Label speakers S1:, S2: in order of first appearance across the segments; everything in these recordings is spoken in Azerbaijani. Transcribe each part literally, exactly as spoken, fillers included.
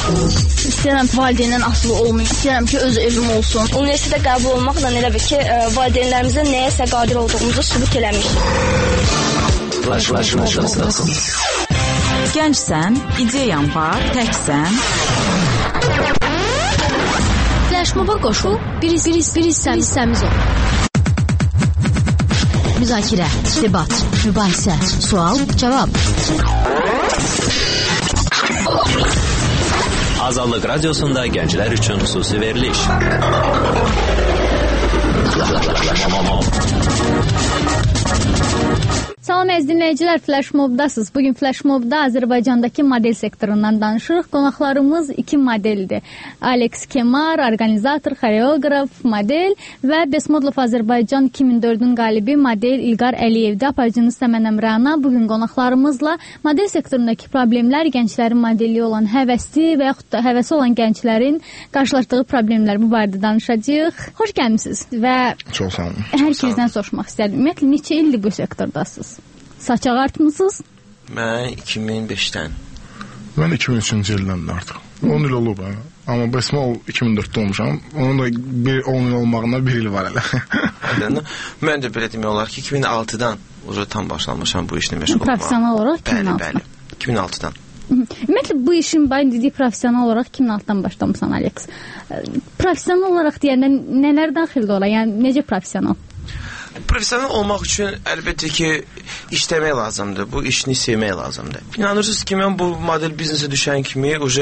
S1: İstəyirəm valideynlərin asılı olmayım. İstəyirəm ki, öz evim olsun.
S2: Universitetə qəbul olmaqla elə bir ki, valideynlərimizə nəyəsə qadir olduğumuzu sübut eləmişik.
S3: Flash, flash, flash, flash.
S4: Gəncsən, ideyan var, təksən.
S5: Flashmoba qoşul, bir hissəmiz ol. Müzakirə, debat, mübahisə, sual, cavab.
S3: Azadlıq Radiosunda gənclər üçün xüsusi veriliş.
S6: Salam əziz dinləyicilər, Flashmobdasınız. Bugün Flashmobda Azərbaycandakı model sektorundan danışırıq. Qonaqlarımız iki modeldir. Alex Kemar, organizator, xoreograf, model və Best Model of Azərbaycan iki min dördün qalibi model İlqar Əliyevdə. Aparıcınız Səmən Əmrana. Bugün qonaqlarımızla model sektorundakı problemlər, gənclərin modelliyi olan həvəsli və yaxud da həvəsi olan gənclərin qarşılaşdığı problemlər bu barədə danışacağıq. Xoş gəlmisiniz və
S7: çox sağ olun.
S6: Hər kəsdən soruşmaq istərdim. Ümumiyyətlə neçə ildir bu sektordansınız? Saç ağartmısınız?
S8: Mən iki min beşdən.
S7: Mən iki min üçüncü ildən artıq. on il olub ha. Amma Besmol iki min dörddə olmuşam. Onun da bir on il olmağına bir il var hələ.
S8: Mən də belə demək olar ki, iki min altıdan uca tam başlamışam bu işlə məşğul olmağa.
S6: Professional olaraq iki min altıdan.
S8: Bəli, bəli. iki min altıdan.
S6: Ümumiyyətlə bu işin bayın dediyi professional olaraq iki min altıdan başlamısan, Alex. Professional olaraq deyəndə nələr daxildə ola? Yəni necə professional?
S8: Professional olmaq üçün əlbəttə ki, işləmək lazımdır. Bu işini sevmək lazımdır. İnanırsınız ki, mən bu model biznesə düşən kimi uje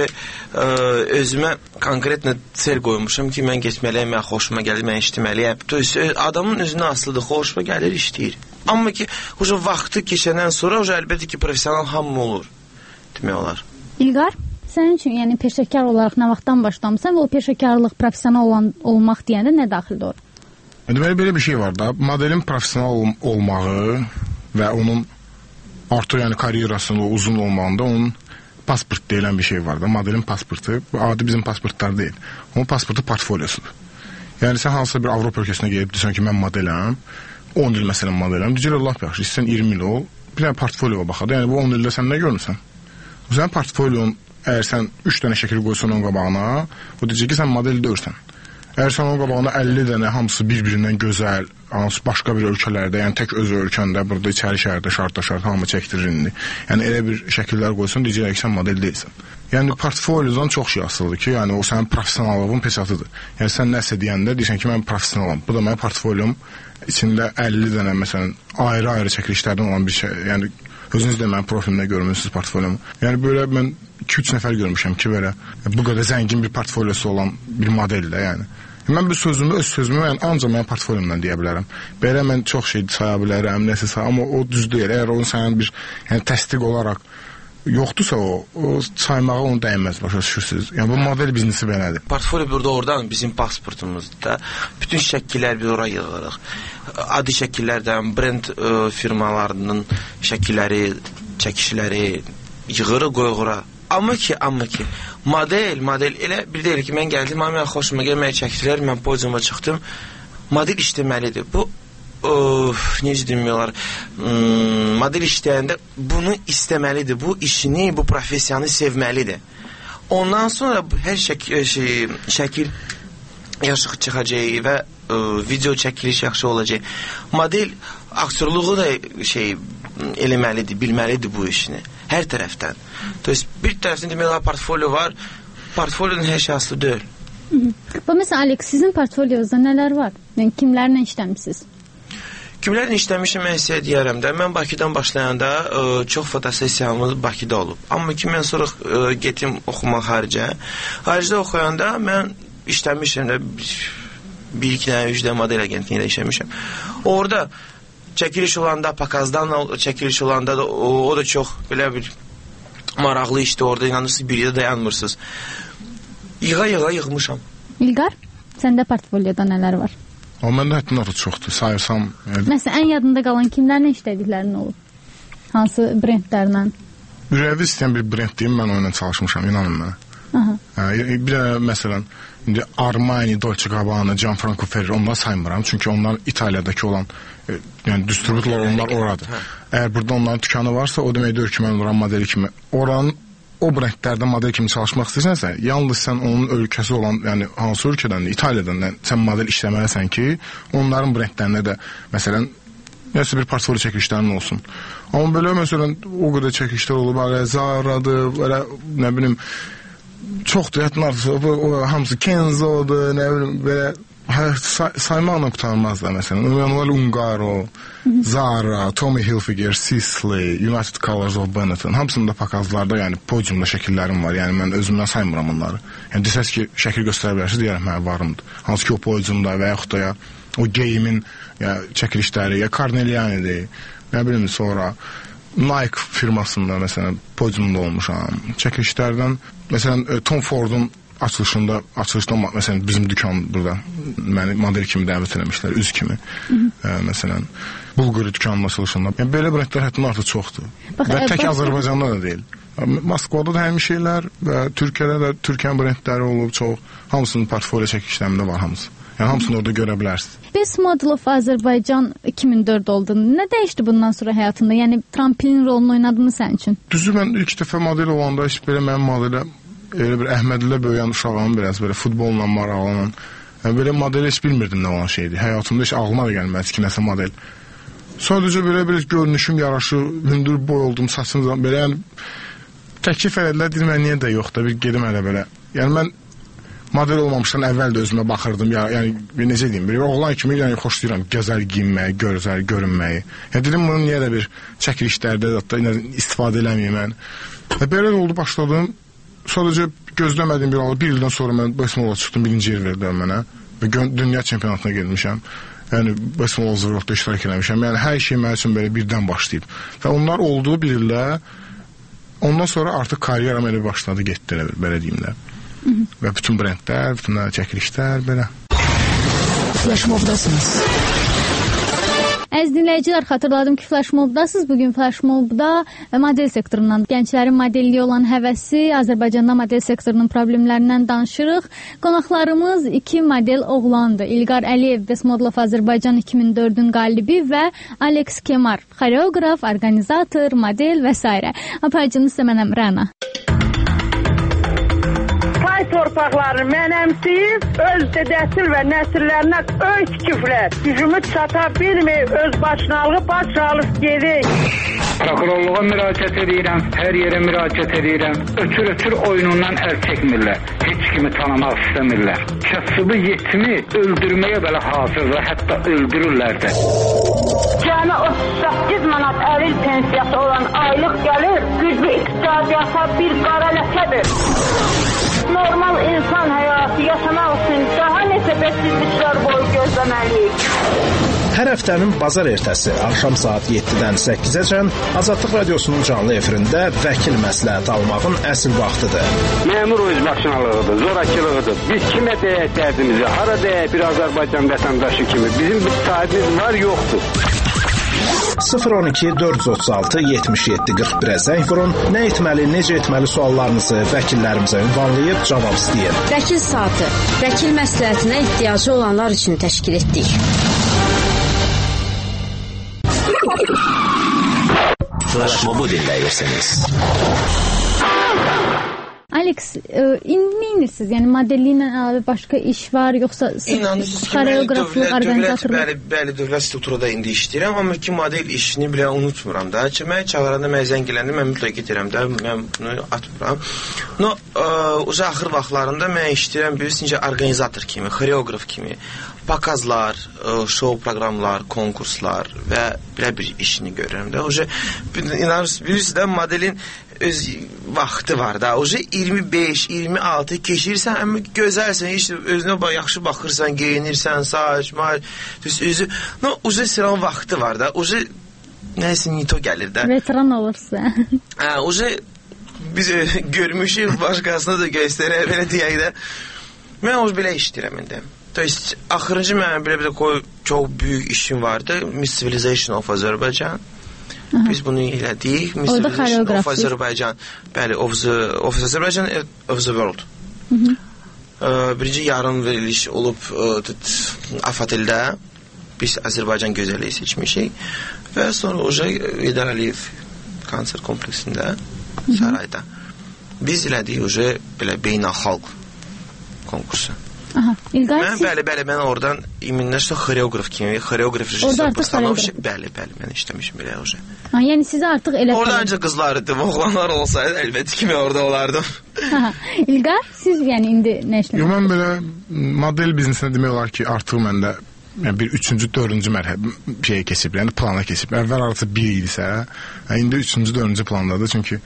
S8: özümə konkretlə cel qoymuşam ki, mən getməliyəm, mən xoşuma gəlir, mən işləməliyəm. Adamın özünə asılıdır, xoşuma gəlir, işləyir. Amma ki, uje vaxtı keçəndən sonra uje əlbəttə ki, professional hamı olur. Demək olar.
S6: İlqar, sənin üçün yəni peşəkar olaraq nə vaxtdan başlamısan və o peşəkarlıq professional olan, olmaq deyəndə nə daxildə olur?
S7: Deməli, belə bir şey var da, modelin professional ol olmağı və onun artıq yəni karyerasının uzun olmağında onun pasport deyilən bir şey var da, modelin pasportu, bu adi bizim pasportlar deyil. Onun pasportu portfolyosudur. Yəni sən hansısa bir Avropa ölkəsinə gedib desən ki, mən modeləm, on il məsələn modeləm, deyəcək Allah yaxşı, istəyən iyirmi il ol, bir dənə portfolyoya baxadı. Yəni bu on ildə sən nə görmüsən? Sənin portfolyon, əgər sən üç dənə şəkil qoysan onun qabağına, o deyəcək ki, sən model deyirsən. Əgər sən onun qabağına əlli dənə hamısı bir-birindən gözəl, hansı başqa bir ölkələrdə, yəni tək öz ölkəndə, burada içəri şəhərdə, şartda şart hamı çəkdirir indi. Yəni elə bir şəkillər qoysan, deyəcək ki, sən model deyilsən. Yəni portfolyodan çox şey asılıdır ki, yəni o sənin professionallığın peşatıdır. Yəni sən nəsə deyəndə deyirsən ki, mən professionalam. Bu da mənim portfolyom içində əlli dənə məsələn ayrı-ayrı çəkilişlərdən olan bir şey, yəni özünüz də mənim profilimdə görmüsünüz portfolyomu. Yəni belə mən iki üç nəfər görmüşəm ki, belə bu qədər zəngin bir portfolyosu olan bir modeldə, yəni. Mən bu sözümü, öz sözümü mən ancaq mənim portfolyomdan deyə bilərəm. Belə mən çox şey saya bilərəm, nəsə saya, amma o düz deyil. Əgər onun sənin bir yəni təsdiq olaraq yoxdursa o, o saymağa onu dəyməz, başa düşürsünüz. Yəni bu model biznesi belədir.
S8: Portfolyo burada oradan bizim pasportumuzda bütün şəkillər biz ora yığırıq. Adi şəkillərdən, brend ə, firmalarının şəkilləri, çəkişləri yığırıq, qoyuq ora. Amma ki, amma ki, model, model elə bir deyil ki, mən gəldim, mən xoşuma gəlməyə çəkdilər, mən podiuma çıxdım, model işləməlidir. Bu, of, necə demirlər, hmm, model işləyəndə bunu istəməlidir, bu işini, bu profesiyanı sevməlidir. Ondan sonra hər şəkil, şey, şəkil yaxşı çıxacaq və ə, video çəkiliş yaxşı olacaq. Model aktyorluğu da şey eləməlidir, bilməlidir bu işini. Hər tərəfdən. Bir tərəfdən demək, portfolyo var, portfolyonun hər şey aslı deyil.
S6: Bu məsələn, Alex, sizin portfolyonuzda nələr var? Yəni, kimlərlə işləmişsiniz?
S8: Kimlərlə işləmişim, mən sizə deyərəm də. Mən Bakıdan başlayanda ə, çox fotosessiyamız Bakıda olub. Amma ki, mən sonra ə, getim oxumaq xaricə. Xaricdə oxuyanda mən işləmişim də bir, iki dənə, üç dənə model agentliğində işləmişim. Orada çəkiliş olanda, pakazdan çəkiliş olanda da o, o da çox belə bir maraqlı işdir. Orada inanırsınız, bir yerdə dayanmırsınız. Yığa-yığa yığmışam.
S6: İlqar, səndə portfolyoda nələr var?
S7: O məndə hətta narı çoxdur, sayırsam. Yəni... Məsələn,
S6: ən yadında qalan kimlərlə işlədiklərin olub? Hansı brendlərlə?
S7: Ürəvi istəyən bir brend deyim, mən onunla çalışmışam, inanın mənə. Hə, bir də məsələn, indi Armani, Dolce Gabbana, Gianfranco Ferrari onları saymıram. Çünki onlar İtaliyadakı olan e, yəni distributorlar onlar oradır. Əgər burada onların dükanı varsa, o deməkdir ki, mən oran modeli kimi oranın o brendlərdə model kimi çalışmaq istəyirsənsə, yalnız sən onun ölkəsi olan, yəni hansı ölkədən, İtaliyadan sən model işləməlisən ki, onların brendlərində də məsələn nəsə bir portfolyo çəkilişlərin olsun. Amma belə məsələn o qədər çəkilişlər olub, belə Zara'dır, belə nə bilim çoxdur, hətta hamısı Kenzo'dur, nə bilim belə say saymaqla qurtarmazlar məsələn. Emanuel Ungaro, Zara, Tommy Hilfiger, Sisley, United Colors of Benetton hamısında pakazlarda, yəni podiumda şəkillərim var. Yəni mən özümdən saymıram onları. Yəni desəz ki, şəkil göstərə bilərsiniz, deyərəm hə varımdır. Hansı ki o podiumda və yaxud da ya o geyimin ya çəkilişləri, ya Carneliani'dir. Nə bilim sonra Nike firmasında məsələn podiumda olmuşam. Çəkilişlərdən məsələn Tom Ford'un açılışında, açılışdan məsələn bizim dükan burada məni model kimi dəvət eləmişlər, üz kimi. Ə, məsələn Bulqari dükanının açılışında. Yəni belə brendlər həddindən artıq çoxdur. Bax, və tək Azərbaycanda da deyil. Moskvada da həmin şeylər və Türkiyədə də Türkiyənin brendləri olub çox. Hamısının portfolyo çəkilişlərində var hamısı. Yəni hamısını orada görə bilərsiniz.
S6: Best Model of Azərbaycan iki min dörd oldu. Nə dəyişdi bundan sonra həyatında? Yəni tramplin rolunu oynadın mı sənin üçün?
S7: Düzü mən ilk dəfə model olanda heç belə mənim modelə elə bir Əhmədilə böyüyan uşağım, biraz belə futbolla maraqlanan. Yəni belə model heç bilmirdim nə olan şeydir. Həyatımda heç ağlıma da gəlməz ki, nəsə model. Sadəcə belə bir görünüşüm yaraşı, hündür boy oldum, saçım belə, yəni təklif elədilər, dedim mən niyə də yox da bir gedim elə belə. Yəni mən model olmamışdan əvvəl də özümə baxırdım, ya, yəni necə deyim, bir oğlan kimi yəni xoşlayıram gözəl giyinməyi, gözəl görünməyi. Yəni dedim bunu niyə də bir çəkilişlərdə də istifadə eləməyim mən. Və belə oldu, başladım. Sadəcə gözləmədiyim bir oldu. Bir ildən sonra mən Baseball çıxdım, birinci yer verdilər mənə və dünya çempionatına gelmişəm. Yəni Baseball World'da iştirak eləmişəm. Yəni hər şey mənim üçün belə birdən başlayıb. Və onlar oldu bir ildə. Ondan sonra artıq karyeram elə başladı, getdi elə belə deyim də. Və bütün brendlər, bütün çəkilişlər belə.
S5: Flash Mob'dasınız.
S6: Əziz dinləyicilər, xatırladım ki, Flash Mob'dasınız. Bugün Flash Mob'da model sektorundan, gənclərin modelliyə olan həvəsi, Azərbaycanda model sektorunun problemlərindən danışırıq. Qonaqlarımız iki model oğlandır. İlqar Əliyev, Best Model of Azərbaycan iki min dördün qalibi və Alex Kemar, xoreograf, organizator, model və s. Apaycınız isə mənəm Rəna.
S9: Torpaqlarını mənəmsiyib, öz dedəsil və nəsillərinə öz küfrət, gücümü çata bilməyib, öz başınalığı başalıb gedik.
S10: Prokurorluğa müraciət edirəm, hər yerə müraciət edirəm. Ötür-ötür oyunundan əl çəkmirlər, heç kimi tanımaq istəmirlər. Kasıbı yetimi öldürməyə belə hazırlar, hətta öldürürlər də.
S9: Cəmi otuz səkkiz manat əril pensiyası olan aylıq gəlir, güclü iqtisadiyyata bir qara ləkədir. Normal insan həyatı yaşamaq üçün daha neçə bədsizliklər boyu gözləməliyik.
S11: Hər həftənin bazar ertəsi axşam saat yeddidən səkkizəcən Azadlıq Radiosunun canlı efirində vəkil məsləhət almağın əsl vaxtıdır.
S10: Məmur özbaşınalığıdır, zorakılığıdır. Biz kimə deyək dərdimizi, hara deyək bir Azərbaycan vətəndaşı kimi. Bizim bir sahibimiz var, yoxdur.
S11: sıfır on iki dörd yüz otuz altı yetmiş yeddi qırx birə zəng vurun. Nə etməli, necə etməli suallarınızı vəkillərimizə ünvanlayıb cavab istəyin.
S5: Vəkil saatı, vəkil məsləhətinə ehtiyacı olanlar üçün təşkil etdik.
S3: Flash Mob'u dinləyirsiniz.
S6: Alex, indi inirsiniz? Yəni modelliklə əlavə başqa iş var, yoxsa xoreograflıq, organizatorluq?
S8: Bəli, bəli, dövlət strukturada indi işləyirəm, amma ki model işini belə unutmuram da. Ki mən çağıranda mən zəng gələndə mən mütləq gedirəm də, mən bunu atmıram. No, o axır vaxtlarında mən işləyirəm bilirsiniz ki, organizator kimi, xoreograf kimi, pakazlar, show proqramlar, konkurslar və belə bir işini görürəm də. Oje inanırsınız, bilirsiniz də modelin öz vaxtı var da. Oje iyirmi beş iyirmi altı keçirsən, amma gözəlsən, heç özünə yaxşı baxırsan, geyinirsən, saç, maç, özü, no, oje sıran vaxtı var da. Oje nəsə nito gəlir də.
S6: Veteran olursa.
S8: Hə, oje biz görmüşük, başqasına da göstərək, belə deyək də. Mən oje belə işləyirəm indi. To есть, axırıncı mənim belə bir də çox böyük işim vardı. Miss Civilization of Azərbaycan. Biz bunu elədik. Miss Civilization of Azərbaycan. Bəli, of the, of the Azərbaycan, of the world. Hı -hı. Ee, birinci yarım veriliş olub Afatildə. Biz Azərbaycan gözəlliyi seçmişik. Və sonra oca Heydər Əliyev konser kompleksində, sarayda. Biz elədik uje belə beynəlxalq konkursu.
S6: Aha, İlqar
S8: mən,
S6: siz...
S8: Bəli, bəli, mən oradan iminləşdə xoreograf kimi, xoreograf rejissor postanovşi, bəli, bəli, mən işləmişim belə uje.
S6: Ha, yəni sizə artıq elə...
S8: Orada ancaq qızlar idi, oğlanlar olsaydı, əlbəttə kimi orada olardım.
S6: Aha, İlqar, siz yəni indi nə işləmişsiniz?
S7: Yo, mən belə model biznesinə demək olar ki, artıq məndə yəni bir üçüncü, dördüncü mərhələ şeyə keçib, yəni plana keçib. Əvvəl artıq bir idisə, indi üçüncü, dördüncü plandadır, çünki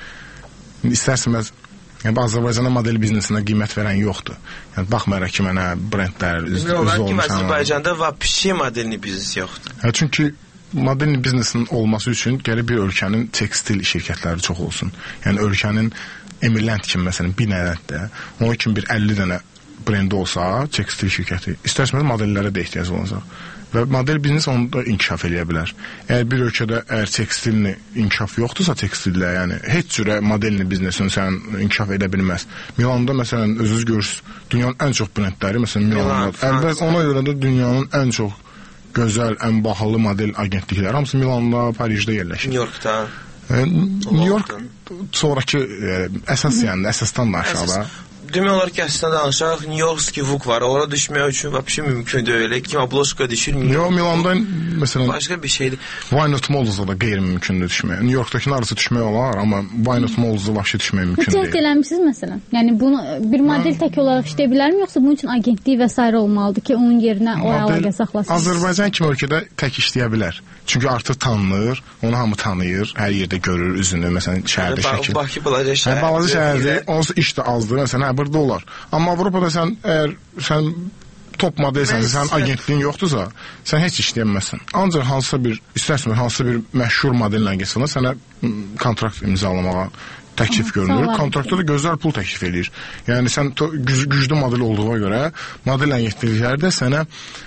S7: istərsəməz yəni Azərbaycanda model biznesinə qiymət verən yoxdur. Yəni baxmayaraq ki, mənə brendlər üzü olmuşam.
S8: Azərbaycanda vəbşi modelini biznes yoxdur.
S7: Hə, çünki model biznesinin olması üçün gərək bir ölkənin tekstil şirkətləri çox olsun. Yəni ölkənin Emirland kimi məsələn Binələrdə, onun kimi bir əlli dənə brendi olsa, tekstil şirkəti, istərsəməz modellərə də ehtiyac olacaq. Və model biznes onu da inkişaf eləyə bilər. Əgər bir ölkədə əgər tekstilini inkişaf yoxdursa tekstillə, yəni heç cürə modelini biznesini sən inkişaf edə bilməz. Milanda məsələn özünüz görürsünüz, dünyanın ən çox brendləri məsələn Milandadır. Əlbəttə ona görə də dünyanın ən çox gözəl, ən bahalı model agentlikləri hamısı Milanda, Parisdə yerləşir.
S8: New Yorkda.
S7: E, New York sonrakı e, əsas yəni əsasdan da aşağıda.
S8: Demək olar ki, əslində danışaq, New Yorkski Vuk var, ora düşmək üçün vəbşi mümkün deyil. Kim abloşka düşür?
S7: Yo, Milanda məsələn
S8: başqa bir şeydir.
S7: Wynot Malls'da da qeyri-mümkündür düşmək. New Yorkdakının arası düşmək olar, amma Wynot Malls'da vəbşi düşmək mümkün deyil.
S6: Bu təhqir eləmisiniz məsələn? Yəni bunu bir model tək olaraq işləyə bilərmi, yoxsa bunun üçün agentlik və s. olmalıdır ki, onun yerinə o əlaqə saxlasın?
S7: Azərbaycan kimi ölkədə tək işləyə bilər. Çünki artıq tanınır, onu hamı tanıyır, hər yerdə görür üzünü, məsələn şəhərdə şəkil.
S8: Bakı balaca şəhər.
S7: Hə, balaca şəhərdir, onsuz iş də azdır, məsələn, hə, burada olar. Amma Avropada sən əgər sən top modelsən, sən agentliyin yoxdursa, sən heç işləyəməzsən. Ancaq hansısa bir, istərsən hansısa bir məşhur modellə getsən, sənə kontrakt imzalamağa təklif görünür. Kontraktda da gözəl pul təklif edir. Yəni sən güc güclü model olduğuna görə model agentlikləri də sənə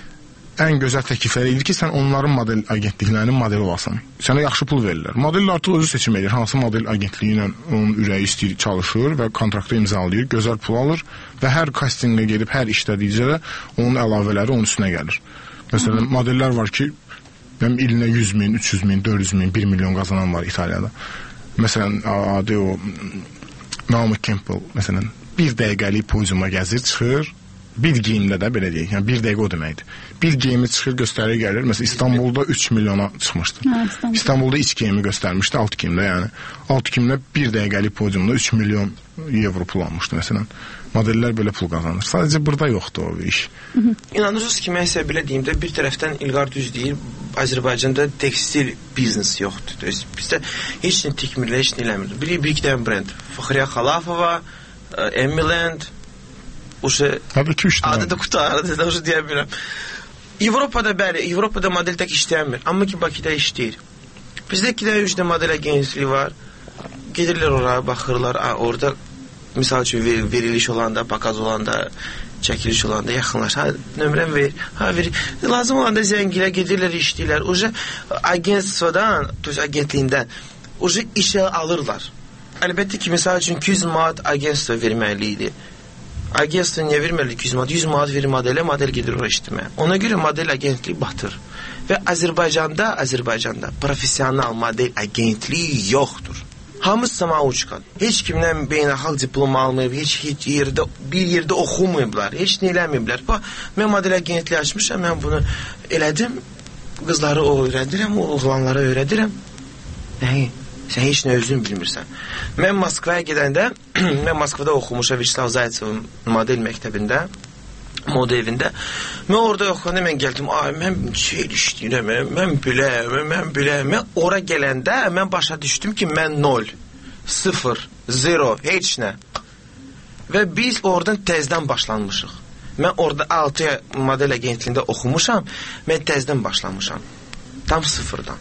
S7: ən gözəl təklifləri edir ki, sən onların model agentliklərinin modeli olasan. Sənə yaxşı pul verirlər. Model artıq özü seçim edir. Hansı model agentliyi ilə onun ürəyi istəyir, çalışır və kontraktı imzalayır, gözəl pul alır və hər kastinqə gedib, hər işlədikcə də onun əlavələri onun üstünə gəlir. Məsələn, modellər var ki, mənim ilinə yüz min, üç yüz min, dörd yüz min, bir milyon qazanan var İtaliyada. Məsələn, adı o Naomi Campbell, məsələn, bir dəqiqəlik podiuma gəzir, çıxır. Bir geyimdə də belə deyək, yəni bir dəqiqə o deməkdir. Bir geyimi çıxır, göstərir, gəlir. Məsələn, İstanbulda üç milyona çıxmışdı.
S6: Hə, İstanbul.
S7: İstanbulda iç geyimi göstərmişdi, alt geyimdə, yəni. Alt geyimdə bir dəqiqəlik podiumda üç milyon evro pul almışdı, məsələn. Modellər belə pul qazanır. Sadəcə burada yoxdur o iş.
S8: İnanırsınız ki, mən sizə belə deyim də, bir tərəfdən İlqar düz deyir, Azərbaycanda tekstil biznes yoxdur. Bizdə heç nə tikmirlər, heç nə eləmir. Bir, bir iki dənə brend. Fəxriyə Xalafova, Emiland, Uşa adı da qutardı da uşa deyə bilirəm. Avropada bəli, Avropada model tək işləyəmir, amma ki Bakıda işləyir. Bizdə iki dənə üç dənə model agentliyi var. Gedirlər oraya, baxırlar, orada misal üçün ver, veriliş olanda, bakaz olanda, çəkiliş olanda yaxınlaş. Ha, nömrəm ver, ha ver. Lazım olanda zəngilə gedirlər, işləyirlər. Uşa agentliyindən, agentliyindən uşa işə alırlar. Əlbəttə ki, misal üçün iki yüz manat agentliyə verməli idi. Agentliyə niyə verməli iki yüz manat? yüz manat verir modelə, model gedir oraya işləməyə. Ona görə model agentliyi batır. Və Azərbaycanda, Azərbaycanda professional model agentliyi yoxdur. Hamısı samauçkan. Heç kimdən beynəlxalq diplom almayıb, heç, heç yerdə, bir yerdə oxumayıblar, heç nə eləməyiblər. Bax, mən model agentliyi açmışam, mən bunu elədim, qızları öyrədirəm, oğlanlara öyrədirəm. Nəyi? Sən heç nə özün bilmirsən. Mən Moskvaya gedəndə, mən Moskvada oxumuşam Viçlav Zaytsevin model məktəbində, moda evində. Mən orada oxuyanda mən gəldim, ay mən şey işləyirəm, mən biləm, mən biləm. Mən ora gələndə mən başa düşdüm ki, mən nol, sıfır, zero, heç nə. Və biz oradan təzdən başlanmışıq. Mən orada altı model agentliyində oxumuşam, mən təzdən başlamışam. Tam sıfırdan.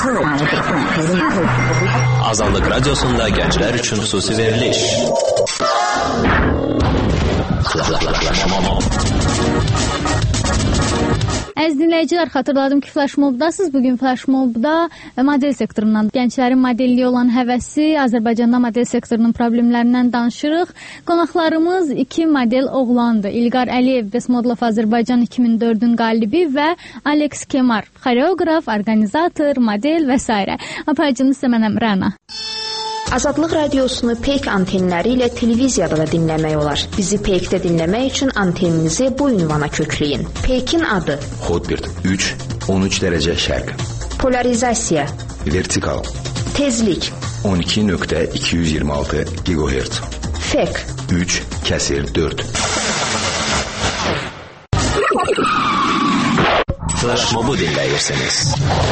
S3: Azadlıq Radiosunda gənclər üçün xüsusi veriliş.
S6: Əziz dinləyicilər, xatırladım ki, Flash Mob'dasınız. Bugün Flash Mob'da model sektorundan, gənclərin modelliyi olan həvəsi, Azərbaycanda model sektorunun problemlərindən danışırıq. Qonaqlarımız iki model oğlandır. İlqar Əliyev, Best Model of Azərbaycan iki min dördün qalibi və Alex Kemar, xoreograf, organizator, model və s. Apaycınız isə mənəm Rəna.
S5: Azadlıq radiosunu Peyk antenləri ilə televiziyada da dinləmək olar. Bizi Peykdə dinləmək üçün anteninizi bu ünvana kökləyin. Peykin adı:
S12: Hotbird üç on üç dərəcə şərq.
S5: Polarizasiya:
S12: Vertikal.
S5: Tezlik:
S12: on iki nöqtə iki yüz iyirmi altı gigahertz.
S5: Fek:
S12: üç kəsir dörd.
S3: Flash Mobu dinləyirsiniz.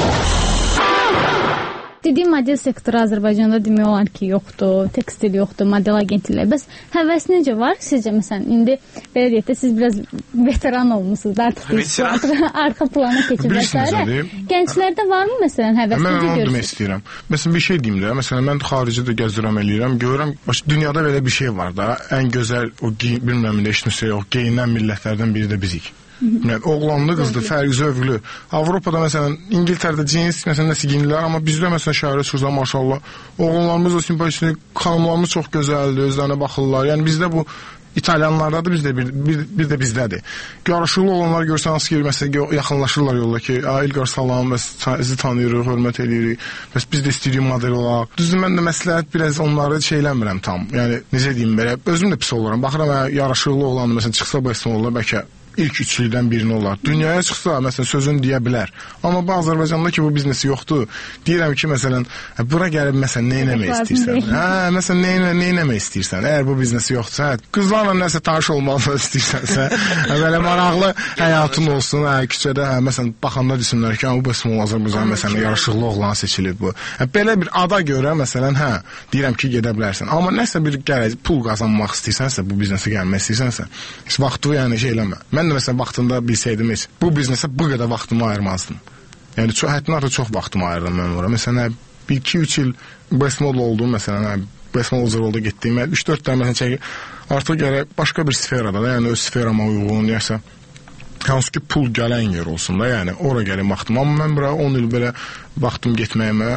S6: Dediyim model sektoru Azərbaycanda demək olar ki, yoxdur, tekstil yoxdur, model agentlikləri. Bəs həvəs necə var? Sizcə, məsələn, indi belə deyək də, siz biraz veteran olmuşsunuz, artıq arxa plana keçib və s. Gənclərdə varmı, məsələn, həvəs necə görürsünüz? Mən onu demək istəyirəm. Məsələn, bir şey deyim də, məsələn, mən xaricdə gəzdirəm eləyirəm, görürəm, dünyada belə bir şey var da, ən gözəl, o bilməm, eşitmişsə yox, geyinən millətlərdən biri də bizik. Yəni, oğlanlı, qızdı, fərqi, zövqlü. Avropada, məsələn, İngiltərdə cins, məsələn, nəsə giyinirlər, amma bizdə, məsələn, şəhərə çıxırsa, maşallah, oğlanlarımız da simpatik, xanımlarımız çox gözəldir, özlərinə baxırlar. Yəni, bizdə bu İtalyanlardadır, bizdə bir, bir, bir də bizdədir. Yaraşıqlı olanlar görsən, hansı ki, məsələn, yaxınlaşırlar yolda ki, İlqar salam, bəs sizi tanıyırıq, hörmət edirik, bəs biz də istəyirik model olaq. Düzdür, mən də məsləhət biraz onları şeyləmirəm tam. Yəni, necə deyim, belə, özüm də pis oluram. Baxıram, yaraşıqlı olan, məsələn, çıxsa bu əsmə olur, bəlkə ilk üçlükdən birini olar. Dünyaya çıxsa, məsələn, sözünü deyə bilər. Amma bu Azərbaycanda ki, bu biznesi yoxdur. Deyirəm ki, məsələn, bura gəlib, məsələn, nə eləmək istəyirsən? Hə, məsələn, nə eləmək istəyirsən? Əgər bu biznesi yoxdursa, hə, qızlarla nəsə tanış olmalı istəyirsənsə, belə maraqlı həyatın olsun, hə, küçədə, hə, məsələn, baxanda desinlər ki, bu bəsmə Azərbaycan, məsələn, yaraşıqlı oğlan seçilib bu. Hə, belə bir ada görə, məsələn, hə, deyirəm ki, gedə bilərsən. Amma nəsə bir gələcək, pul qazanmaq istəyirsənsə, bu biznesi gəlmək istəyirsənsə, heç vaxtı, yəni, şey eləmə. Mən də məsələn vaxtında bilsəydim heç bu biznesə bu qədər vaxtımı ayırmazdım. Yəni çox həddindən artıq çox vaxtımı ayırdım mən ora. Məsələn bir iki üç il Bestmod oldum, məsələn Bestmod oldu getdim. üç dörd dənə məsələn çəkib artıq gərək başqa bir sferada da, yəni öz sferama uyğun, yəni hansı ki pul gələn yer olsun da, yəni ora gələn vaxtım. Amma mən bura on il belə vaxtım getməyimə,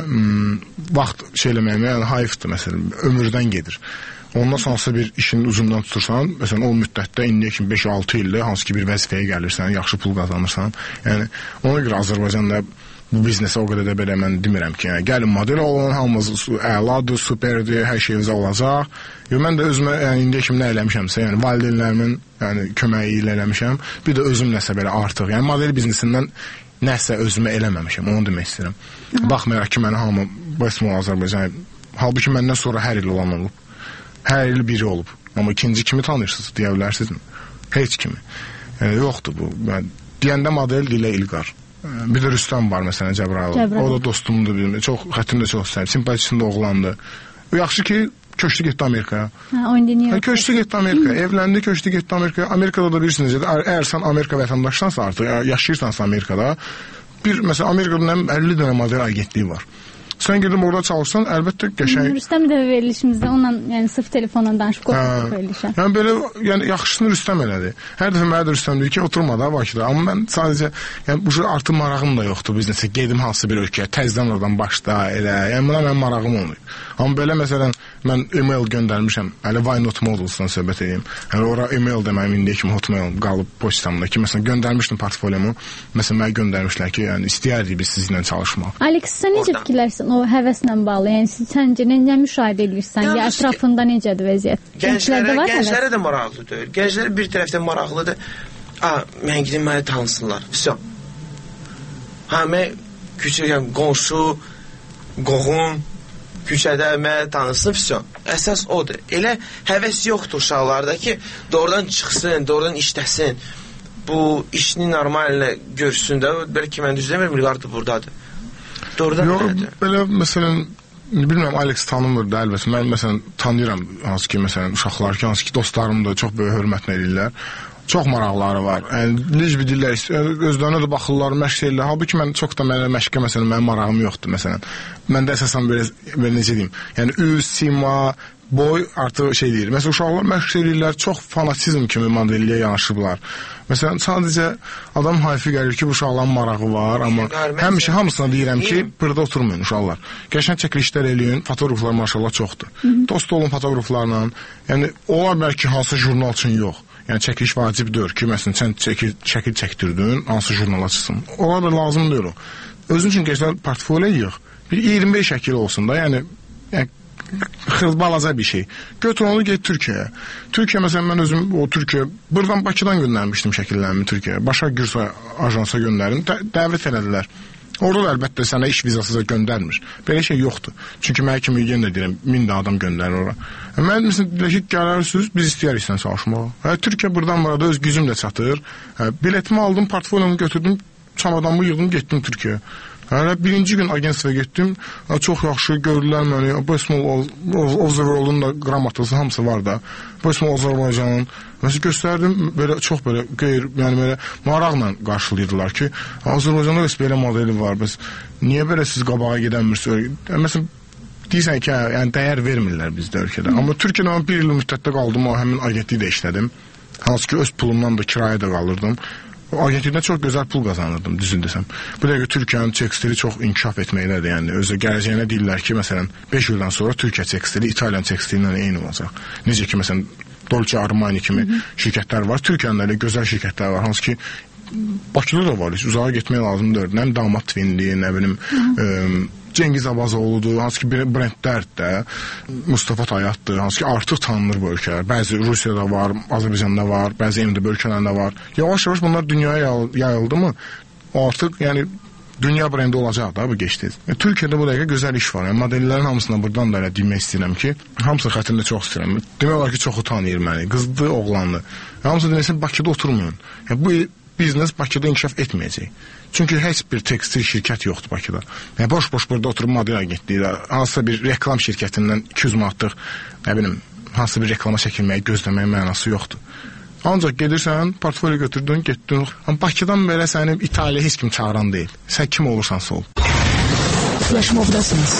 S6: vaxt şey eləməyimə, yəni hayıfdır məsələn, ömürdən gedir. Ondan sonrası bir işin ucundan tutursan, məsələn, o müddətdə indiyə kimi beş altı ildə hansı ki bir vəzifəyə gəlirsən, yaxşı pul qazanırsan, yəni ona görə Azərbaycanda bu biznesə o qədər də belə mən demirəm ki, yəni gəlin model olun, hamımız əladır, superdir, hər şeyimizə olacaq. Yo, mən də özümə, yəni indiyə kimi nə eləmişəmsə, yəni valideynlərimin yəni, köməyi ilə eləmişəm, bir də özüm nəsə belə artıq, yəni model biznesindən nəsə özümə eləməmişəm, onu demək istəyirəm. Baxmayaraq ki, mənə hamı Bəsmə Azərbaycan, halbuki məndən sonra hər il olan olub. Hər il biri olub. Amma ikinci kimi tanıyırsınız, deyə bilərsinizmi? Heç kimi. Yəni, yoxdur bu. Yəni, deyəndə model dilə İlqar. Bir də Rüstəm var, məsələn, Cəbrayılov. O da dostumdur, çox, xətrimdə çox səhib. Simpatisində oğlandı. Yaxşı ki, köçdü getdi Amerikaya. Hə, oyun dinliyor.
S7: Hə, köçdü getdi Amerikaya. Evləndi, köçdü getdi Amerikaya. Amerikada da bilirsiniz, əgər sən Amerika vətəndaşsansa artıq, yaşayırsansa Amerikada, bir, məsələn, Amerikada əlli dənə model agentliyi var. Sən gedib orada çalışsan, əlbəttə qəşəng.
S6: Rüstəm də verilişimizdə onunla, yəni sırf telefonla danışıb qoyub verilişə.
S7: Yəni belə, yəni yaxşısını Rüstəm elədi. Hər dəfə mənə də Rüstəm deyir ki, oturma da Bakıda. Amma mən sadəcə, yəni bu artıq marağım da yoxdur biznesə. Gedim hansı bir ölkəyə, təzədən oradan başda elə. Yəni buna mənim marağım olmuyor. Amma belə məsələn, mən e-mail göndərmişəm. Hələ Wynot Models'dan söhbət edeyim. Yəni ora e-mail də mənim indiyə kimi Hotmail qalıb poçtamda ki, məsələn göndərmişdim portfolyomu. Məsələn mənə göndərmişlər ki, yəni istəyərdik biz sizinlə çalışmaq.
S6: Alex, sən necə fikirlərsən o həvəslə bağlı? Yəni səncə necə müşahidə edirsən? Ya ətrafında necədir vəziyyət?
S8: Gənclərə, gənclərə də maraqlı deyil. Gənclərə bir tərəfdən maraqlıdır. A, mən gedim məni tanısınlar. Vəsə. Ha, mən küçədən qonşu, qohum küçədə mənə tanısın, vəsə. Əsas odur. Elə həvəs yoxdur uşaqlarda ki, doğrudan çıxsın, doğrudan işləsin. Bu işini normallə görsün də, bəlkə mən düzləmirəm, İlqar da buradadır. Doğrudan
S7: belədir. Belə, məsələn, bilmirəm, Alex tanımırdı, əlbəttə. Mən, məsələn, tanıyıram, hansı ki, məsələn, uşaqlar ki, hansı ki, dostlarım da çox böyük hörmətlə edirlər. Çox maraqları var. Yəni, necə bilirlər, özlərinə də baxırlar, məşq edirlər. Halbuki mən çox da mənə məşqə, məsələn, mənim marağım yoxdur, məsələn. Məndə əsasən belə, belə necə deyim, yəni, üz, sima, boy artıq şey deyir. Məsələn, uşaqlar məşq edirlər, çox fanatizm kimi modelliyə yanaşıblar. Məsələn, sadəcə adam hayfi gəlir ki, bu uşaqların marağı var, amma həmişə hamısına deyirəm ki, burada oturmayın uşaqlar. Qəşəng çəkilişlər eləyin, fotoğraflar maşallah çoxdur. Dost olun fotoğraflarla. Yəni, olar bəlkə hansı jurnal üçün yox. Yəni, çəkiliş vacib deyil ki, məsələn, sən çəkil, çəkil çəkdirdin, hansı jurnala çıxsın. Olar da lazım deyil o. Özün üçün keçən portfolyo yığ. Bir iyirmi beş şəkil olsun da, yəni, yəni xırdbalaca bir şey. Götür onu get Türkiyəyə. Türkiyə məsələn mən özüm o Türkiyə buradan Bakıdan göndərmişdim şəkillərimi Türkiyəyə. Başqa Gürsa ajansa göndərdim. Də dəvət elədilər. Orada da əlbəttə sənə iş vizasıza göndərmir. Belə şey yoxdur. Çünki mən kimi yenə də deyirəm, min də adam göndərir ora. Mən məsələn deyək ki, gələrsiniz, biz istəyirik sən çalışmağa. Hə, Türkiyə buradan burada öz gücüm də çatır. Hə, biletimi aldım, portfolyomu götürdüm, çamadanımı yığdım, getdim Türkiyəyə. Hə, birinci gün agentsiyaya getdim. Hə, çox yaxşı gördülər məni. Bosmol of the World-un da qramatası hamısı var da. Bosmol Azərbaycanın Məsələn göstərdim, belə çox belə qeyr, yəni belə maraqla qarşılayırdılar ki, Azərbaycanda bəs belə modeli var, bəs niyə belə siz qabağa gedəmirsiniz? Məsələn, deyirsən ki, yəni dəyər vermirlər bizdə ölkədə. Amma Türkiyədə bir il müddətdə qaldım, o həmin agentlikdə işlədim. Hansı ki, öz pulumdan da kirayədə qalırdım. O agentlikdə çox gözəl pul qazanırdım, düzün desəm. Bu dəqiqə Türkiyənin tekstili çox inkişaf etməkdədir, yəni özü gələcəyinə deyirlər ki, məsələn, beş ildən sonra Türkiyə tekstili İtalyan tekstili ilə eyni olacaq. Necə ki, məsələn, Dolce Armani kimi Hı -hı. şirkətlər var. Türkiyəndə elə gözəl şirkətlər var. Hansı ki Bakıda da var. Uzağa getmək lazım deyil. Nə Damat Twindi, nə bilim ə, Cengiz Abazoğlu'dur. Hansı ki brendlər də Mustafa Tayatdır. Hansı ki artıq tanınır bu ölkələr. Bəzi Rusiyada var, Azərbaycanda var, bəzi M D B ölkələrində var. Yavaş-yavaş bunlar dünyaya yayıldı mı? Artıq yəni dünya brendi olacaq da bu geçdiz. E, Türkiyədə bu dəqiqə gözəl iş var. Yəni modellərin hamısına buradan da elə demək istəyirəm ki, hamısı xətrində çox istəyirəm. Demək olar ki, çoxu tanıyır məni. Qızdı, oğlandı. Hamısı deməsin Bakıda oturmayın. Yəni bu biznes Bakıda inkişaf etməyəcək. Çünki heç bir tekstil şirkət yoxdur Bakıda. Yəni boş-boş burada oturub model agentliyi, hansısa bir reklam şirkətindən iki yüz manatlıq, nə bilim, hansısa bir reklama çəkilməyi gözləməyin mənası yoxdur. Ancaq gedirsən, portfolyo götürdün, getdin. Amma Bakıdan belə səni İtaliyaya heç kim çağıran deyil. Sən kim olursansa ol.
S4: Flash Mob'dasınız.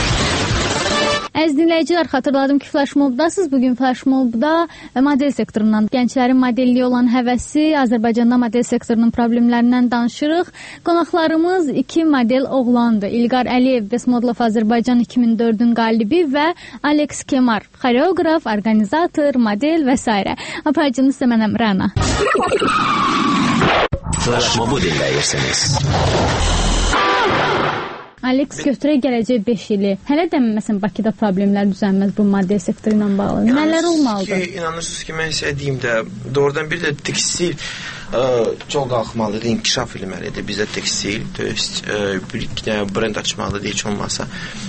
S6: Əziz dinləyicilər, xatırladım ki, Flash Mob'dasınız. Bugün Flash Mob'da model sektorundan, gənclərin modelliyi olan həvəsi, Azərbaycanda model sektorunun problemlərindən danışırıq. Qonaqlarımız iki model oğlandır. İlqar Əliyev, Best Model of Azərbaycan iki min dördün qalibi və Alex Kemar, xoreograf, organizator, model və s. Aparıcınız isə mənəm Rəna.
S3: Flash Mob'u dinləyirsiniz.
S6: Alex, götürək gələcək beş ili. Hələ də məsələn Bakıda problemlər düzəlməz bu model sektoru ilə bağlı. Nələr olmalıdır?
S8: Ki, inanırsınız ki, mən sizə deyim də, doğrudan bir də tekstil ə, çox qalxmalıdır, inkişaf eləməlidir bizdə tekstil. Ə, bir brend açmalıdır, heç olmasa.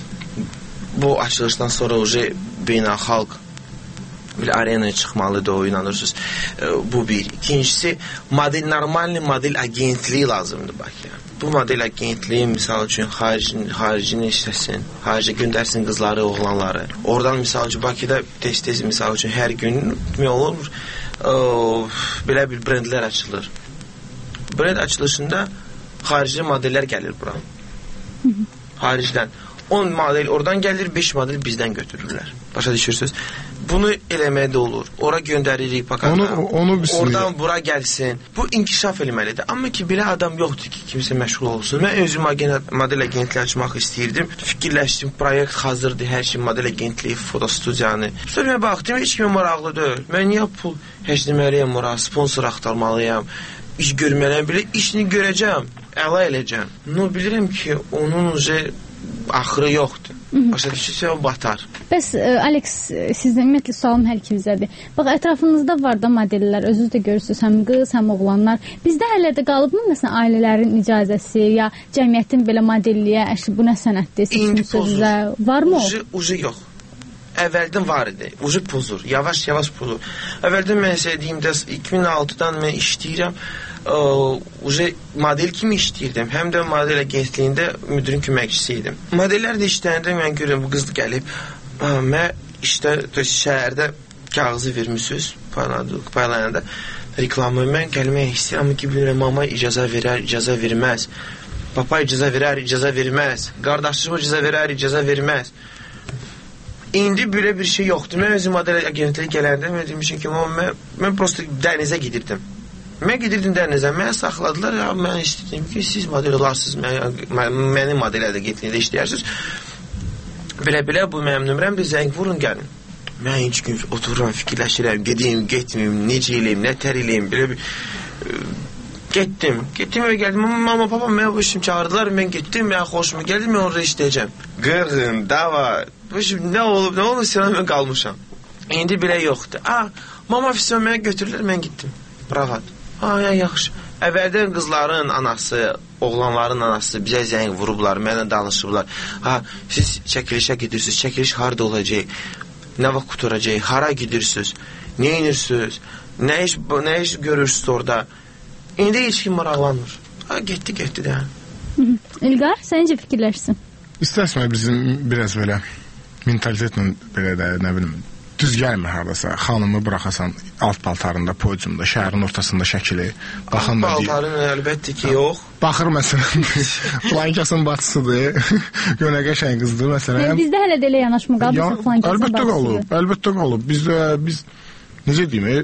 S8: Bu açılışdan sonra uje beynəlxalq bir arenaya çıxmalıdır, o inanırsınız. Ə, bu bir. İkincisi, model, normal model agentliyi lazımdır Bakıya. Bu model agentliyi misal üçün xaricin, xaricini işləsin, xaricə göndərsin qızları, oğlanları. Oradan misal üçün Bakıda tez-tez misal üçün hər gün nə olur? Ə, belə bir brendlər açılır. Brend açılışında xarici modellər gəlir bura. Xaricdən. on model oradan gəlir, beş model bizdən götürürlər. Başa düşürsünüz? Bunu eləməyə də olur. Ora göndəririk pakata.
S7: Onu, onu
S8: oradan bura gəlsin. Bu inkişaf eləməlidir. Amma ki, belə adam yoxdur ki, kimsə məşğul olsun. Mən özüm model agentliyi açmaq istəyirdim. Fikirləşdim, proyekt hazırdır, hər şey, model agentliyi, fotostudiyanı. Sonra mən baxdım, heç kimə maraqlı deyil. Mən niyə pul həşləməliyəm ora, sponsor axtarmalıyam, iş görməliyəm, belə işini görəcəm, əla eləcəm. No, bilirəm ki, onun üzə axırı yoxdur. Başa düşürsə o batar.
S6: Bəs Alex, sizdən ümumiyyətlə sualım hər ikinizdədir. Bax, ətrafınızda var da modellər, özünüz də görürsünüz, həm qız, həm oğlanlar. Bizdə hələ də qalıbmı məsələn ailələrin icazəsi ya cəmiyyətin belə modelliyə, əşli bu nə sənətdir, sizə varmı o?
S8: Ucu, ucu yox. Əvvəldən var idi. Ucu pozur. Yavaş-yavaş pozur. Əvvəldən mən sizə deyim də iki min altıdan mən işləyirəm. Ucu model kimi işləyirdim. Həm də model agentliyində müdürün köməkçisi idim. Modellər də işləyəndə mən görürəm bu qız gəlib. Mən işdə şəhərdə kağızı vermişsiniz paylayanda reklamı mən gəlmək istəyirəm. Amma ki bilirəm mama icazə verər, icazə verməz. Papa icazə verər, icazə verməz. Qardaşım icazə verər, icazə verməz. İndi belə bir şey yoxdur. Mən özüm model agentliyi gələndə mən demişim ki, mən, mən prosto dənizə gedirdim. Mən gedirdim dənizə, mənə saxladılar, ya, mən istəyirdim ki, siz model olarsınız, mənim model agentliyi də işləyirsiniz. Belə-belə bu mənim nömrəmdir, zəng vurun, gəlin. Mən heç gün otururam, fikirləşirəm, gedeyim, getməyim, necə eləyim, nə tər eləyim, belə bir... Getdim. Getdim evə gəldim. Mama, papa, mənə bu işim çağırdılar. Mən getdim. Mənə xoşuma gəldi. Mən orada işləyəcəm. Qırğın, dava. Bu işim nə olub, nə olub, sən mən qalmışam. İndi belə yoxdur. Ah, mama ofisime mənə götürürlər, mən getdim. Rahat. Ah, ya yaxşı. Əvvəldən qızların anası, oğlanların anası bizə zəng vurublar, mənə danışıblar. Ha, siz çəkilişə gedirsiniz. Çəkiliş harda olacaq? Nə vaxt quturacaq? Hara gidirsiniz? Nə edirsiniz? Nə iş, nə iş görürsünüz orada? İndi heç kim maraqlanmır. Ha, getdi, getdi də.
S6: İlqar, sən necə fikirləşsin?
S7: İstəsmə bizim biraz belə mentalitetlə belə də, nə bilim, düz gəlmir hardasa. Xanımı buraxasan alt paltarında, podiumda, şəhərin ortasında şəkili.
S8: Alt paltarın əlbəttə ki, yox.
S7: Baxır məsələn, Flankasın bacısıdır, Gönə qəşəng qızdır məsələn.
S6: Bizdə hələ də elə yanaşma qalıb, Flankasın bacısıdır.
S7: Əlbəttə qalıb, əlbəttə qalıb. Bizdə, biz, necə deyim,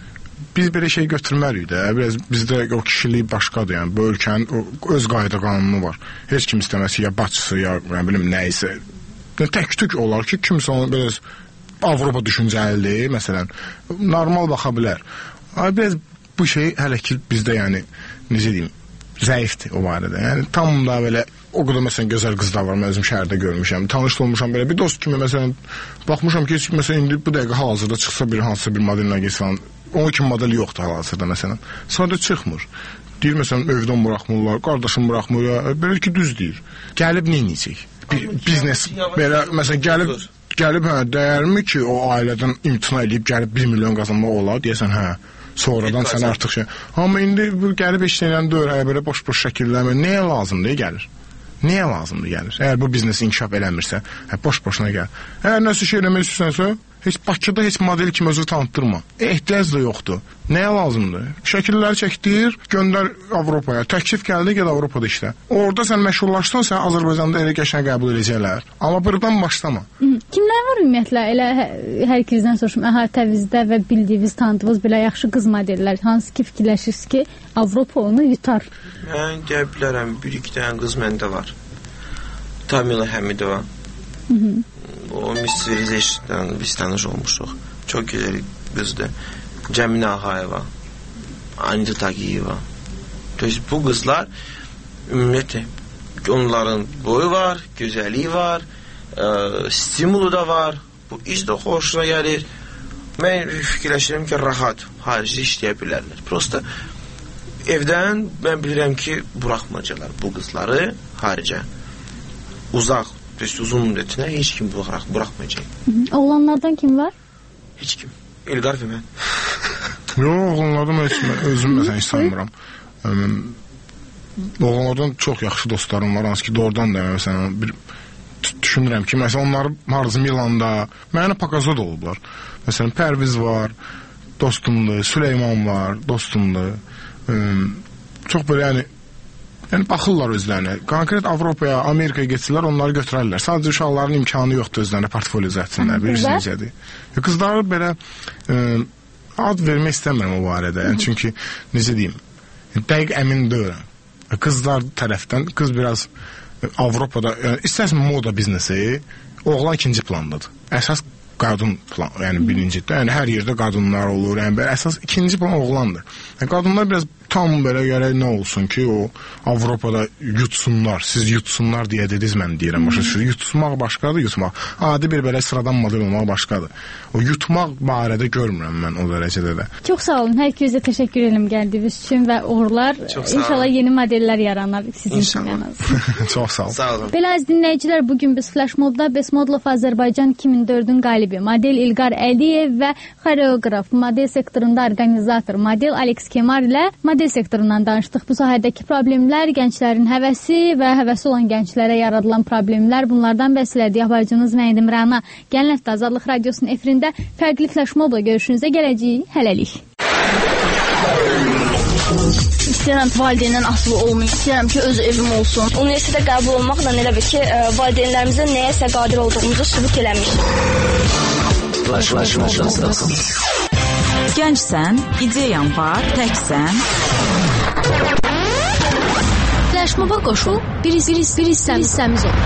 S7: biz belə şey götürmərik də, biraz bizdə o kişilik başqadır, yəni bu ölkənin öz qayda qanunu var. Heç kim istəməz ya bacısı, ya nə bilim nəyisə. Tək-tük olar ki, kimsə onu belə Avropa düşüncəlidir, məsələn, normal baxa bilər. Biraz bu şey hələ ki bizdə, yəni, necə deyim, zəifdir o barədə. Yəni tam da belə o qədər məsələn gözəl qızlar var, mən özüm şəhərdə görmüşəm. Tanış olmuşam belə bir dost kimi məsələn baxmışam ki, məsələn indi bu dəqiqə hal-hazırda çıxsa bir hansısa bir modelinə getsən, onun kimi model yoxdur hal-hazırda məsələn. Sadə çıxmır. Deyir məsələn evdən buraxmırlar, qardaşım buraxmır, ya, belə ki düz deyir. Gəlib nə edəcək? Biznes belə məsələn gəlib gəlib hə dəyərmi ki o ailədən imtina edib gəlib bir milyon qazanmaq olar deyəsən hə. Sonradan sən artıq şey. Amma indi bu gəlib işləyən dövrə belə boş-boş şəkilləmə nəyə lazımdır gəlir? Nəyə lazımdır gəlir? Əgər bu biznes inkişaf eləmirsə, hə boş-boşuna gəl. Əgər nəsə şey eləmək istəsənsə, heç Bakıda heç model kimi özünü tanıtdırma. Ehtiyac da yoxdur. Nəyə lazımdır? Şəkilləri çəkdir, göndər Avropaya. Təklif gəldi, gəl Avropada işlə. Orada sən məşhurlaşsan, sən Azərbaycanda elə qəşəng qəbul edəcəklər. Amma buradan başlama.
S6: Kimlər var ümumiyyətlə? Elə hər ikizdən soruşum, əhatəvizdə və bildiyiniz, tanıdığınız belə yaxşı qız modellər, hansı ki fikirləşirsiniz ki, Avropa onu yutar?
S8: Mən deyə bilərəm, bir-iki dənə qız məndə var. Tamila Həmidova. O Miss Civilization-dan biz tanış olmuşuq. Çox gözəl qızdır. Cəminə Ağayeva, Anita Tagiyeva. Bu qızlar ümumiyyətlə onların boyu var, gözəlliyi var, ə, stimulu da var. Bu iş də xoşuna gəlir. Mən fikirləşirəm ki, rahat xarici işləyə bilərlər. Prosta evdən mən bilirəm ki, buraxmayacaqlar bu qızları xaricə. Uzaq, uzun müddətinə heç kim buraxmayacaq.
S6: Oğlanlardan kim var?
S8: Heç kim. İlqar və mən.
S7: Yox, oğlanlardan özüm məsələn heç sanmıram. Oğlanlardan çox yaxşı dostlarım var, hansı ki doğrudan da məsələn bir düşünürəm ki, məsələn onlar Marz Milanda, mənə Pakazod olublar. Məsələn Pərviz var, dostumdur, Süleyman var, dostumdur. Çox belə yəni Yəni baxırlar özlərinə. Konkret Avropaya, Amerikaya getsələr, onları götürərlər. Sadəcə uşaqların imkanı yoxdur özlərinə portfolio düzəltsinlər. Bilirsiniz necədir? Qızlar belə ə, ad vermək istəmirəm o barədə. Yəni, çünki necə deyim? Dəqiq əmin deyiləm. Qızlar tərəfdən qız biraz Avropada, yəni istəsən moda biznesi, oğlan ikinci plandadır. Əsas qadın plan, yəni birincidə. Yəni hər yerdə qadınlar olur. Yəni əsas ikinci plan oğlandır. Yəni qadınlar biraz tam belə gərək nə olsun ki, o Avropada yutsunlar, siz yutsunlar deyə dediniz, mən deyirəm. Başa düşürsünüz, yutmaq başqadır, yutmaq. Adi bir belə sıradan model olmaq başqadır. O yutmaq barədə görmürəm mən o dərəcədə də.
S6: Çox sağ olun, hər ikizə təşəkkür edirəm gəldiyiniz üçün və uğurlar. İnşallah yeni modellər yaranar sizin üçün.
S7: Çox sağ olun.
S8: Sağ olun.
S6: Belə əziz dinləyicilər, bugün biz Flash Mobda Best Model of Azərbaycan iki min dördün qalibi model İlqar Əliyev və xoreoqraf, model sektorunda organizator model Alex Kemar ilə model sektorundan danışdıq. Bu sahədəki problemlər, gənclərin həvəsi və həvəsi olan gənclərə yaradılan problemlər, bunlardan bəhs elədik. Bacınız mən idim Rəna. Gəlin həftə Azadlıq Radiosunun efirində fərqli Flash Mobla görüşünüzə gələcəyik. Hələlik.
S1: İstəyirəm valideyndən asılı olmayım. İstəyirəm ki, öz evim olsun.
S2: Universitetə qəbul olmaqla elə bir ki, valideynlərimizə nəyəsə qadir olduğumuzu sübut eləmiş.
S3: Flash, flash, flash,
S4: Gəncsən, ideyan var, təksən.
S1: Flash Moba qoşul, bir hissəmiz ol.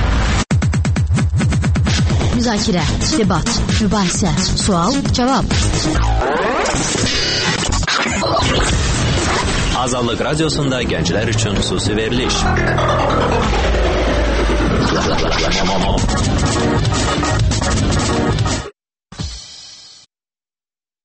S1: Müzakirə, debat, mübahisə, sual, cavab.
S3: Azadlıq Radiosunda gənclər üçün xüsusi veriliş.